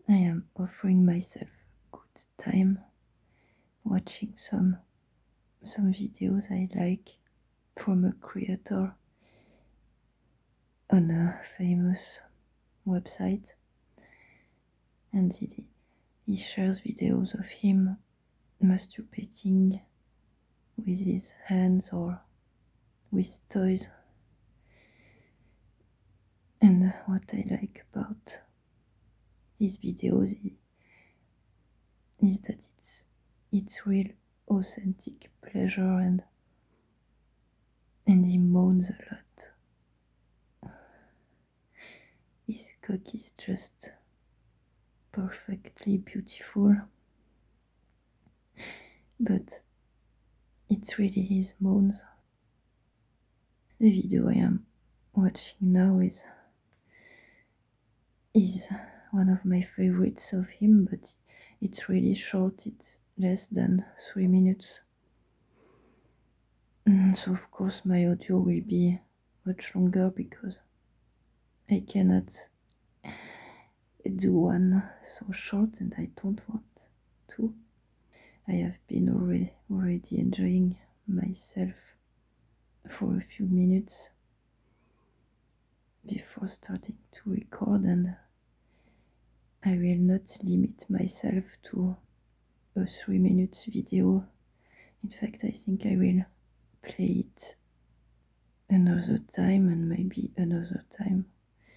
I am offering myself a good time watching some videos I like from a creator on a famous website, and he shares videos of him masturbating with his hands or with toys. And what I like about his videos is that it's real authentic pleasure, and he moans a lot. His cock is just perfectly beautiful, but it's really his moans. The video I am watching now is one of my favorites of him, but it's really short. It's less than 3 minutes. So of course my audio will be much longer because I cannot do one so short, and I don't want to. I have been already enjoying myself for a few minutes before starting to record, and I will not limit myself to a 3 minutes video. In fact, I think I will play it another time and maybe another time.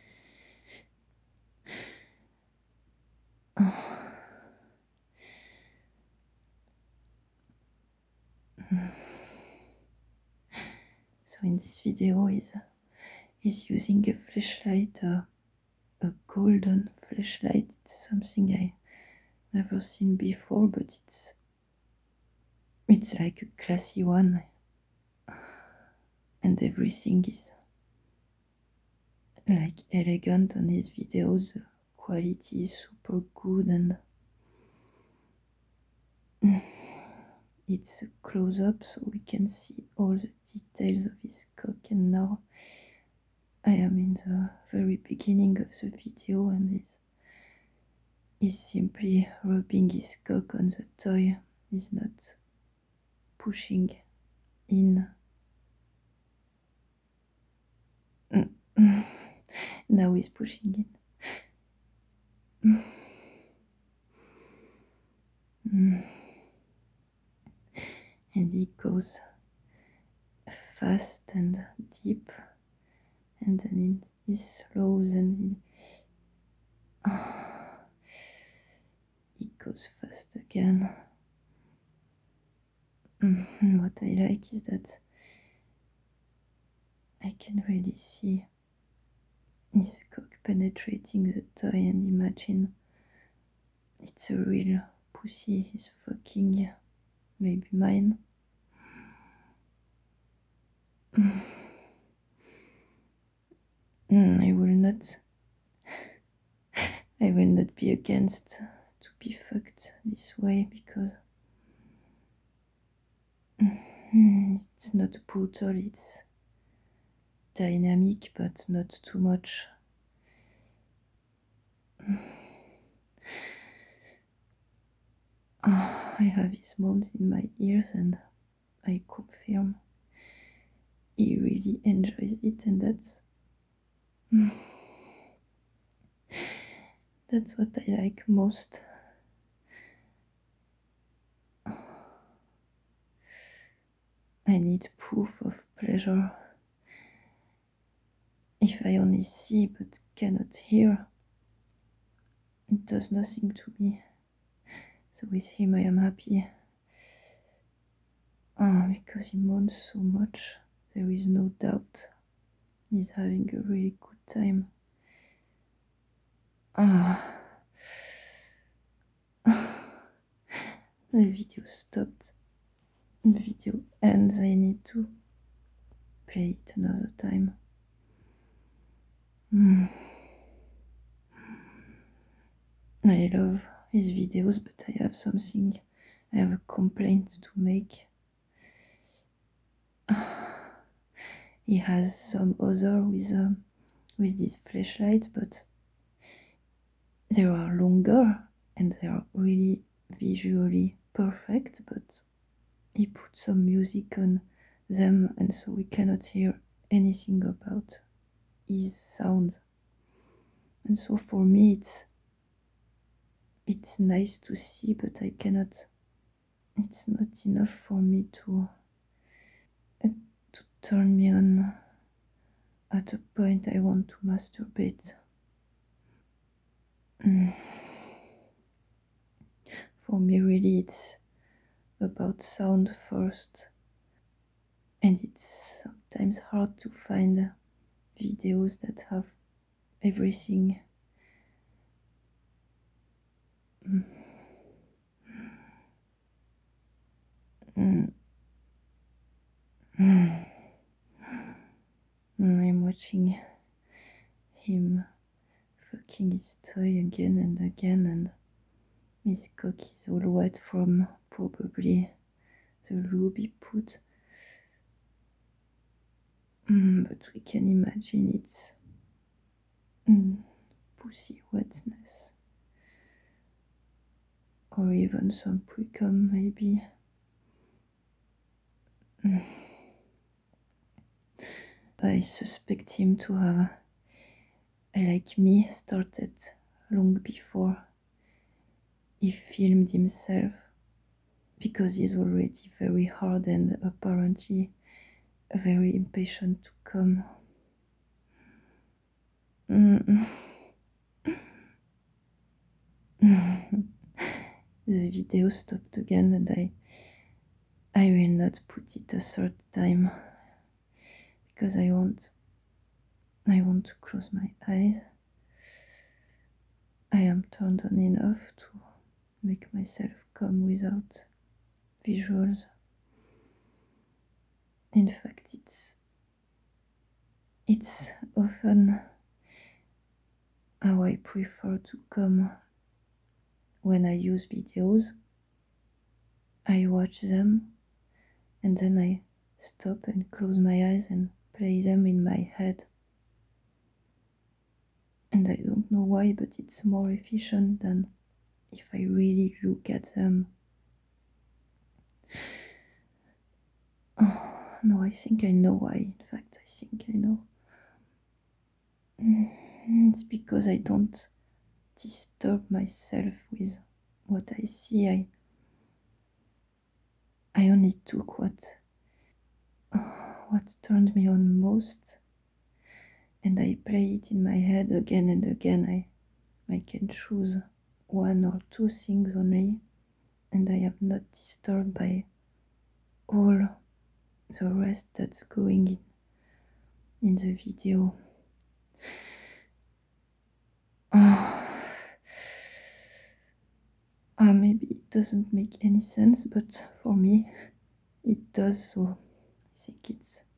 So in this video is using a flashlight, a golden flashlight. It's something I never seen before, but it's like a classy one, and everything is like elegant on his videos. The quality is super good, and it's a close-up so we can see all the details of his cock. And now I am in the very beginning of the video, and he's simply rubbing his cock on the toy. He's not pushing in. Now he's pushing in. And he goes fast and deep, and then he slows, and he goes fast again. What I like is that I can really see his cock penetrating the toy, and imagine it's a real pussy he's fucking, maybe mine. I will not be against to be fucked this way, because it's not brutal, it's dynamic, but not too much. I have his moans in my ears, and I confirm he really enjoys it, and that's what I like most. I need proof of pleasure. If I only see but cannot hear, it does nothing to me. So with him I am happy. Because he moans so much, there is no doubt he's having a really good time. The video stopped. The video ends. I need to play it another time. I love his videos, but I have a complaint to make. He has some other with this flashlight, but They are longer and they are really visually perfect, but he put some music on them, and so we cannot hear anything about his sound. And so for me, it's nice to see, but I cannot. It's not enough for me to turn me on at a point I want to masturbate. For me, really, it's about sound first, and it's sometimes hard to find videos that have everything. I'm watching him fucking his toy again and again, and his cock is all wet from probably the lube he put. But we can imagine it's pussy wetness, or even some pre-cum maybe. I suspect him to have, like me, started long before he filmed himself, because he's already very hard and apparently very impatient to come. The video stopped again, and I will not put it a third time because I want to close my eyes. I am turned on enough to make myself come without visuals. In fact, it's often how I prefer to come when I use videos. I watch them and then I stop and close my eyes and play them in my head. And I don't know why, but it's more efficient than if I really look at them. Oh, no, I think I know why. In fact, I think I know. It's because I don't disturb myself with what I see. I only took what turned me on most, and I play it in my head again and again. I can choose one or two things only, and I am not disturbed by all the rest that's going in the video. Maybe it doesn't make any sense, but for me it does, so I think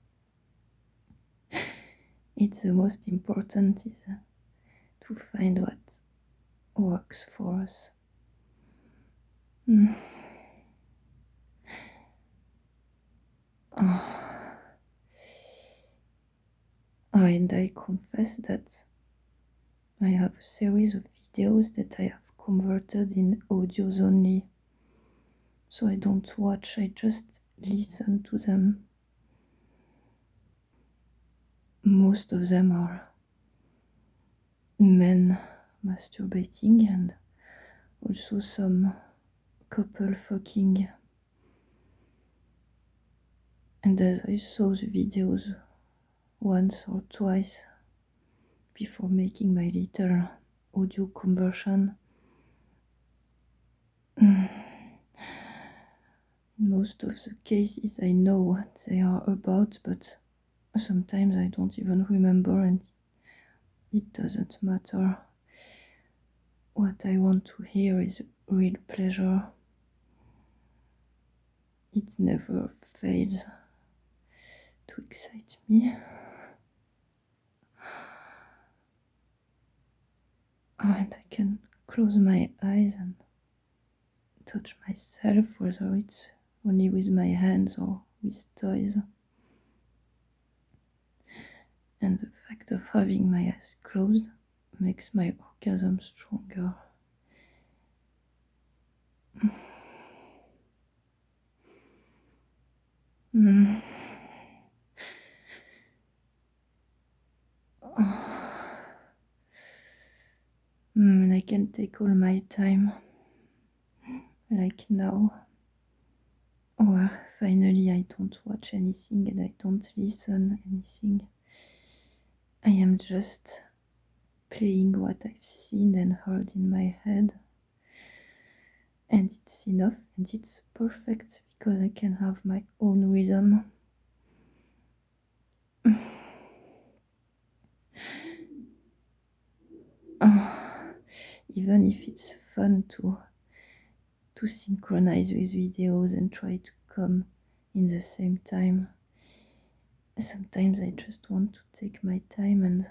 it's the most important is to find what works for us. And I confess that I have a series of videos that I have converted in audios only. So I don't watch, I just listen to them. Most of them are men masturbating and also some couple fucking. And as I saw the videos once or twice before making my little audio conversion, most of the cases I know what they are about, but sometimes I don't even remember, and it doesn't matter. What I want to hear is real pleasure. It never fails to excite me. And I can close my eyes and touch myself, whether it's only with my hands or with toys. And the fact of having my eyes closed makes my orgasm stronger. Mm. And I can take all my time, like now, where finally I don't watch anything and I don't listen anything. I am just playing what I've seen and heard in my head. And it's enough and it's perfect because I can have my own rhythm. Even if it's fun to synchronize with videos and try to come in the same time, sometimes I just want to take my time and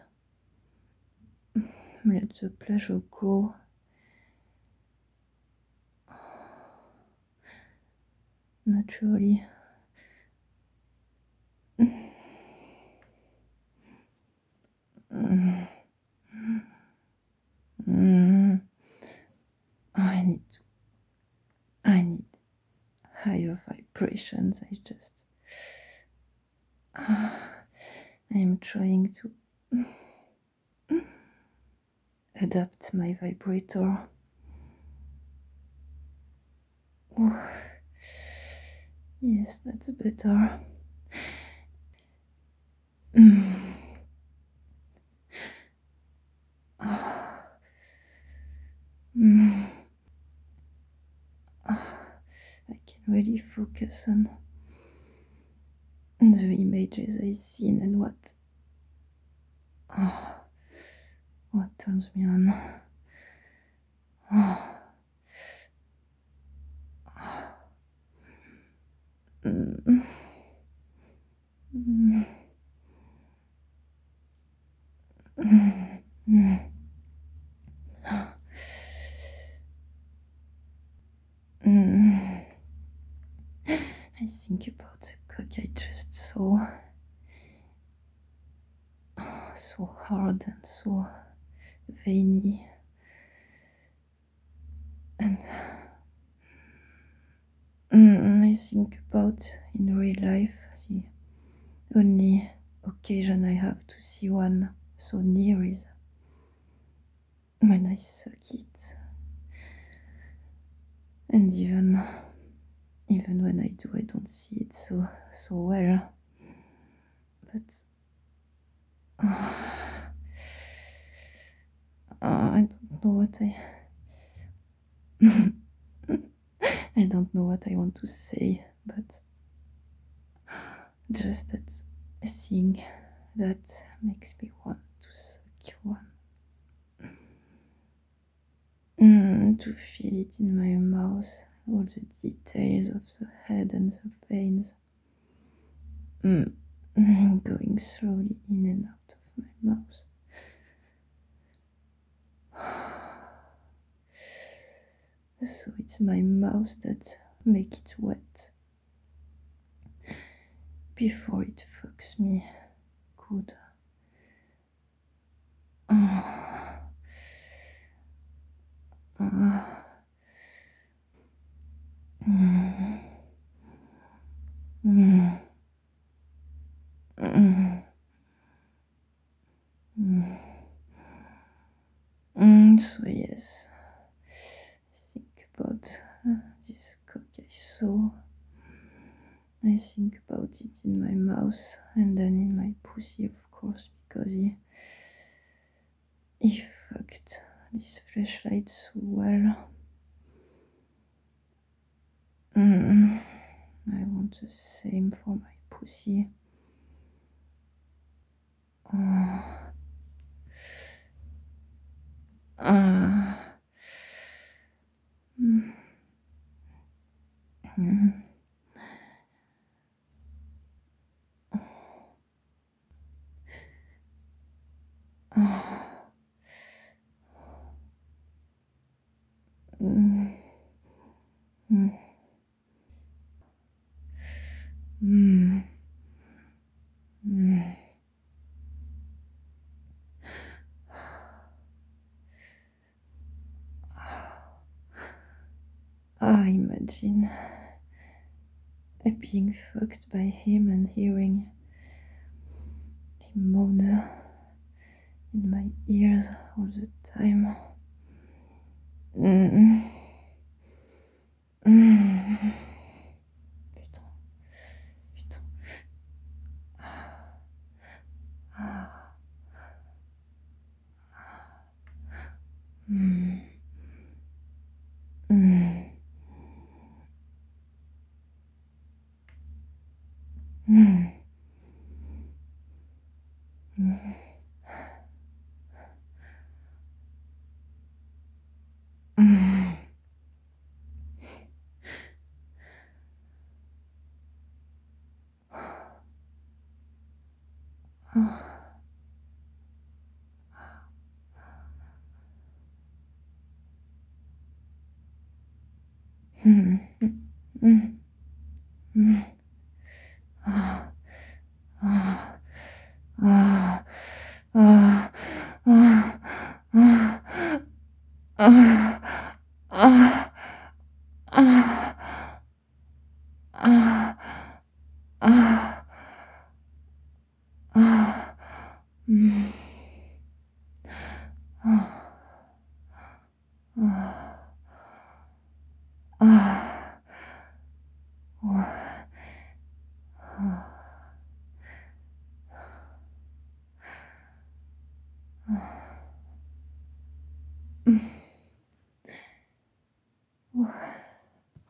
let the pleasure grow. Naturally. I need higher vibrations. I am trying to adapt my vibrator. Oh, yes, that's better. I can really focus on the images I see and what turns me on. I think about the cock I just saw. So hard and so veiny. And I think about in real life the only occasion I have to see one so near is when I suck it. And even when I do, I don't see it so well. But I don't know what I don't know what I want to say, but just that thing that makes me want to suck one. To feel it in my mouth, all the details of the head and the veins. Going slowly in and out of my mouth. So it's my mouth that make it wet before it fucks me good. So yes, I think about this cock I saw. I think about it in my mouth and then in my pussy, of course, because he fucked this flashlight so well. I want the same for my pussy. I imagine being fucked by him and hearing him moan in my ears all the time. Mm. Mm. Putain, putain. Ah. Mm. Mm. Mm. Mm. Mm. Mm. Mm. Mm. Ah. Ah. Ah. Ah. Ah. Ah. Ah. Ah. Ah. Ah. Ah. Ah. Mm.